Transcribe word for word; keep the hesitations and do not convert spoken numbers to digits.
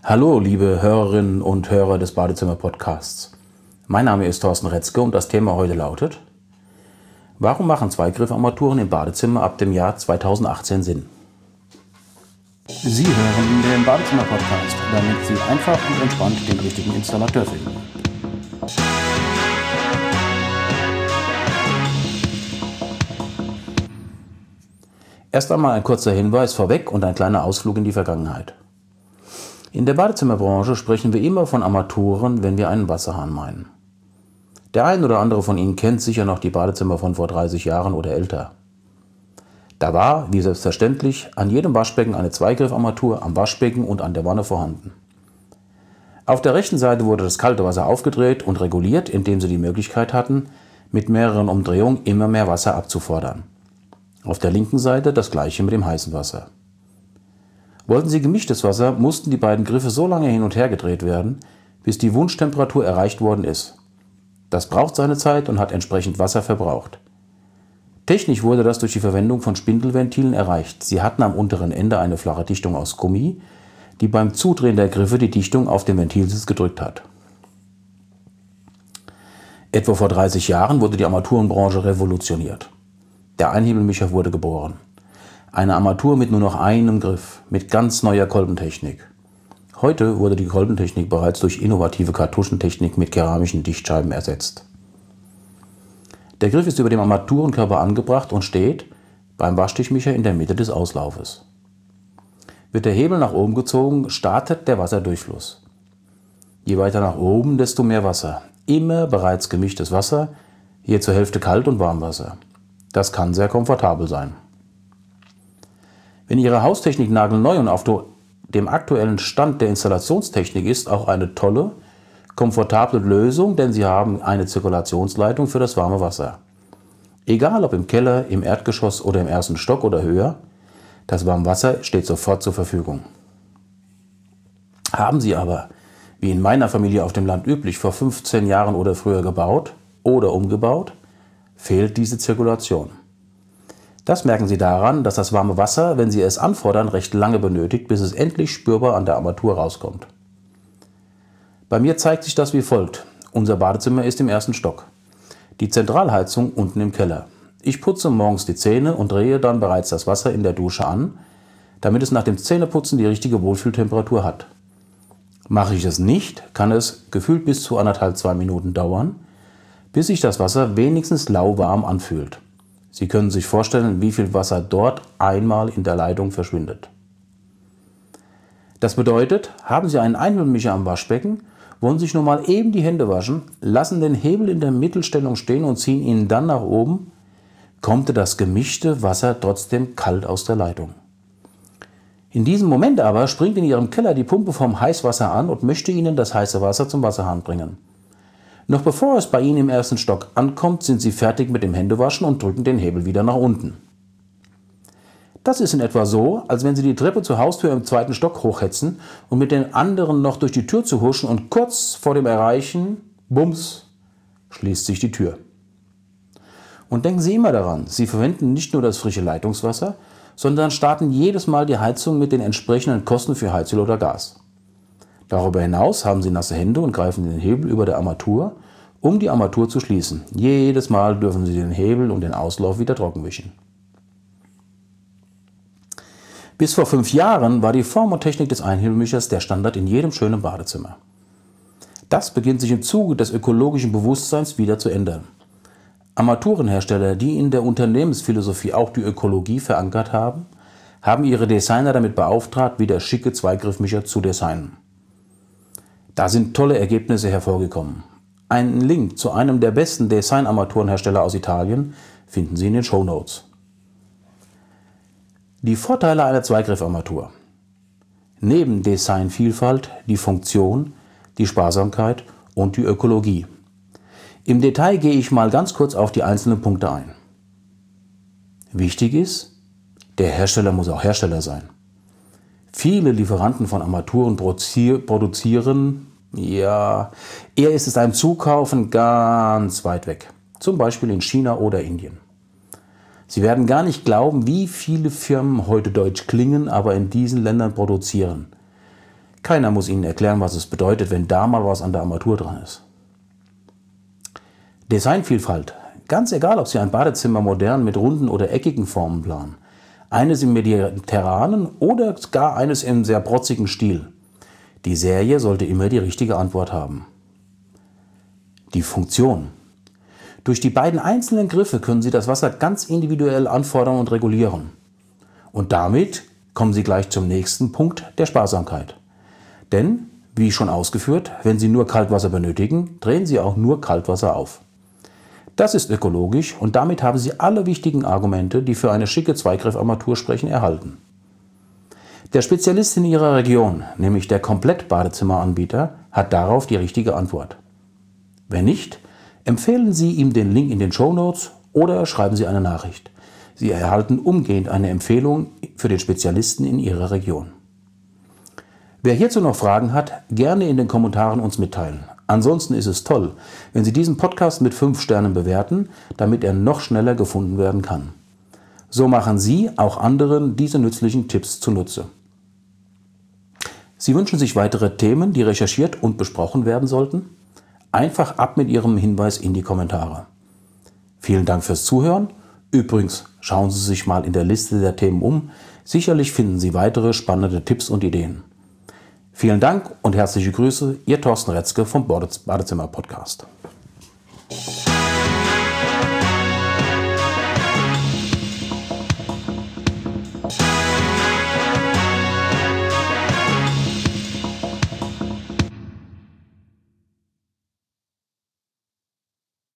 Hallo, liebe Hörerinnen und Hörer des Badezimmer-Podcasts. Mein Name ist Thorsten Retzke und das Thema heute lautet: Warum machen Zweigriff-Armaturen im Badezimmer ab dem Jahr zweitausendachtzehn Sinn? Sie hören den Badezimmer-Podcast, damit Sie einfach und entspannt den richtigen Installateur finden. Erst einmal ein kurzer Hinweis vorweg und ein kleiner Ausflug in die Vergangenheit. In der Badezimmerbranche sprechen wir immer von Armaturen, wenn wir einen Wasserhahn meinen. Der ein oder andere von Ihnen kennt sicher noch die Badezimmer von vor dreißig Jahren oder älter. Da war, wie selbstverständlich, an jedem Waschbecken eine Zweigriffarmatur am Waschbecken und an der Wanne vorhanden. Auf der rechten Seite wurde das kalte Wasser aufgedreht und reguliert, indem Sie die Möglichkeit hatten, mit mehreren Umdrehungen immer mehr Wasser abzufordern. Auf der linken Seite das gleiche mit dem heißen Wasser. Wollten Sie gemischtes Wasser, mussten die beiden Griffe so lange hin und her gedreht werden, bis die Wunschtemperatur erreicht worden ist. Das braucht seine Zeit und hat entsprechend Wasser verbraucht. Technisch wurde das durch die Verwendung von Spindelventilen erreicht. Sie hatten am unteren Ende eine flache Dichtung aus Gummi, die beim Zudrehen der Griffe die Dichtung auf den Ventilsitz gedrückt hat. Etwa vor dreißig Jahren wurde die Armaturenbranche revolutioniert. Der Einhebelmischer wurde geboren. Eine Armatur mit nur noch einem Griff, mit ganz neuer Kolbentechnik. Heute wurde die Kolbentechnik bereits durch innovative Kartuschentechnik mit keramischen Dichtscheiben ersetzt. Der Griff ist über dem Armaturenkörper angebracht und steht beim Waschtischmischer in der Mitte des Auslaufes. Wird der Hebel nach oben gezogen, startet der Wasserdurchfluss. Je weiter nach oben, desto mehr Wasser. Immer bereits gemischtes Wasser, hier zur Hälfte Kalt- und Warmwasser. Das kann sehr komfortabel sein. Wenn Ihre Haustechnik nagelneu und auf dem aktuellen Stand der Installationstechnik ist, auch eine tolle, komfortable Lösung, denn Sie haben eine Zirkulationsleitung für das warme Wasser. Egal ob im Keller, im Erdgeschoss oder im ersten Stock oder höher, das warme Wasser steht sofort zur Verfügung. Haben Sie aber, wie in meiner Familie auf dem Land üblich, vor fünfzehn Jahren oder früher gebaut oder umgebaut, fehlt diese Zirkulation. Das merken Sie daran, dass das warme Wasser, wenn Sie es anfordern, recht lange benötigt, bis es endlich spürbar an der Armatur rauskommt. Bei mir zeigt sich das wie folgt. Unser Badezimmer ist im ersten Stock. Die Zentralheizung unten im Keller. Ich putze morgens die Zähne und drehe dann bereits das Wasser in der Dusche an, damit es nach dem Zähneputzen die richtige Wohlfühltemperatur hat. Mache ich es nicht, kann es gefühlt bis zu anderthalb, zwei Minuten dauern, bis sich das Wasser wenigstens lauwarm anfühlt. Sie können sich vorstellen, wie viel Wasser dort einmal in der Leitung verschwindet. Das bedeutet, haben Sie einen Einhebelmischer am Waschbecken, wollen sich nur mal eben die Hände waschen, lassen den Hebel in der Mittelstellung stehen und ziehen ihn dann nach oben, kommt das gemischte Wasser trotzdem kalt aus der Leitung. In diesem Moment aber springt in Ihrem Keller die Pumpe vom Heißwasser an und möchte Ihnen das heiße Wasser zum Wasserhahn bringen. Noch bevor es bei Ihnen im ersten Stock ankommt, sind Sie fertig mit dem Händewaschen und drücken den Hebel wieder nach unten. Das ist in etwa so, als wenn Sie die Treppe zur Haustür im zweiten Stock hochhetzen und mit den anderen noch durch die Tür zu huschen und kurz vor dem Erreichen, bums, schließt sich die Tür. Und denken Sie immer daran, Sie verwenden nicht nur das frische Leitungswasser, sondern starten jedes Mal die Heizung mit den entsprechenden Kosten für Heizöl oder Gas. Darüber hinaus haben Sie nasse Hände und greifen den Hebel über der Armatur, um die Armatur zu schließen. Jedes Mal dürfen Sie den Hebel und den Auslauf wieder trocken wischen. Bis vor fünf Jahren war die Form und Technik des Einhebelmischers der Standard in jedem schönen Badezimmer. Das beginnt sich im Zuge des ökologischen Bewusstseins wieder zu ändern. Armaturenhersteller, die in der Unternehmensphilosophie auch die Ökologie verankert haben, haben ihre Designer damit beauftragt, wieder schicke Zweigriffmischer zu designen. Da sind tolle Ergebnisse hervorgekommen. Einen Link zu einem der besten Design-Armaturenhersteller aus Italien finden Sie in den Shownotes. Die Vorteile einer Zweigriffarmatur. Neben Designvielfalt die Funktion, die Sparsamkeit und die Ökologie. Im Detail gehe ich mal ganz kurz auf die einzelnen Punkte ein. Wichtig ist, der Hersteller muss auch Hersteller sein. Viele Lieferanten von Armaturen produzieren, ja, eher ist es beim Zukaufen ganz weit weg. Zum Beispiel in China oder Indien. Sie werden gar nicht glauben, wie viele Firmen heute deutsch klingen, aber in diesen Ländern produzieren. Keiner muss Ihnen erklären, was es bedeutet, wenn da mal was an der Armatur dran ist. Designvielfalt. Ganz egal, ob Sie ein Badezimmer modern mit runden oder eckigen Formen planen. Eines im mediterranen oder gar eines im sehr protzigen Stil. Die Serie sollte immer die richtige Antwort haben. Die Funktion. Durch die beiden einzelnen Griffe können Sie das Wasser ganz individuell anfordern und regulieren. Und damit kommen Sie gleich zum nächsten Punkt der Sparsamkeit. Denn, wie schon ausgeführt, wenn Sie nur Kaltwasser benötigen, drehen Sie auch nur Kaltwasser auf. Das ist ökologisch und damit haben Sie alle wichtigen Argumente, die für eine schicke Zweigriffarmatur sprechen, erhalten. Der Spezialist in Ihrer Region, nämlich der Komplett-Badezimmeranbieter, hat darauf die richtige Antwort. Wenn nicht, empfehlen Sie ihm den Link in den Shownotes oder schreiben Sie eine Nachricht. Sie erhalten umgehend eine Empfehlung für den Spezialisten in Ihrer Region. Wer hierzu noch Fragen hat, gerne in den Kommentaren uns mitteilen. Ansonsten ist es toll, wenn Sie diesen Podcast mit fünf Sternen bewerten, damit er noch schneller gefunden werden kann. So machen Sie auch anderen diese nützlichen Tipps zunutze. Sie wünschen sich weitere Themen, die recherchiert und besprochen werden sollten? Einfach ab mit Ihrem Hinweis in die Kommentare. Vielen Dank fürs Zuhören. Übrigens, schauen Sie sich mal in der Liste der Themen um. Sicherlich finden Sie weitere spannende Tipps und Ideen. Vielen Dank und herzliche Grüße, Ihr Thorsten Retzke vom Badezimmer Podcast.